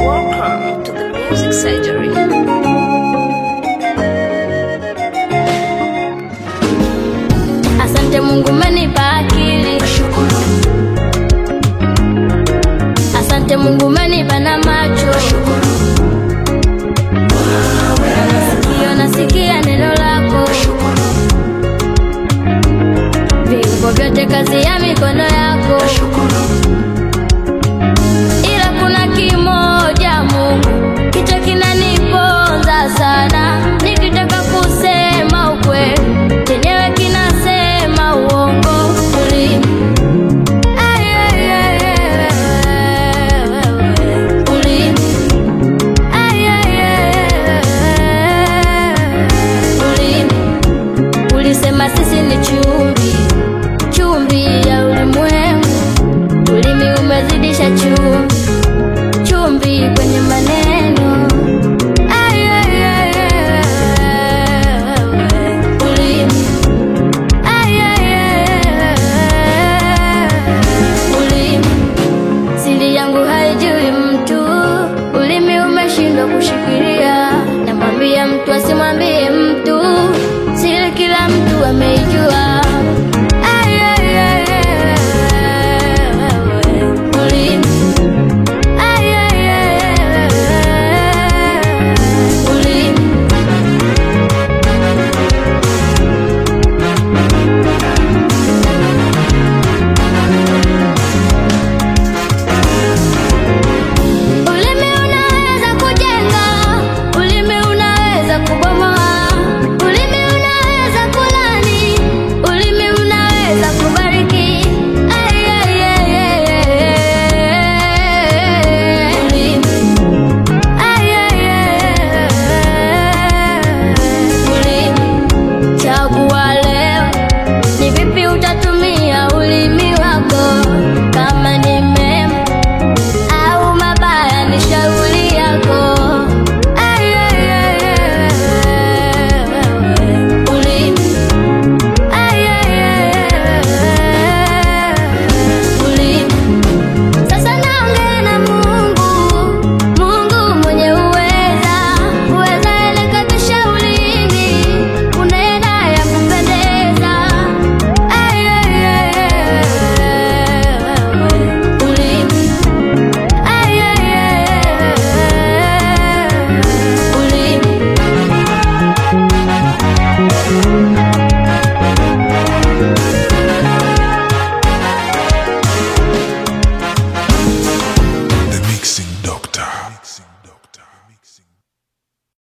Welcome to the music surgery. Asante Mungu umenipa akili. Asante Mungu umenipa na macho. Nasikia neno lako. Viungo vyote kazi ya mikono yako. Ila kuna kimoja Mungu kicho kinaniponza sana. Nikitaka kusema ukweli chenyewe kinasema uongo. Ulisema sisi ni chumvi, chumvi ya ulimwengu. Ulimi umezidisha chumvi, chumvi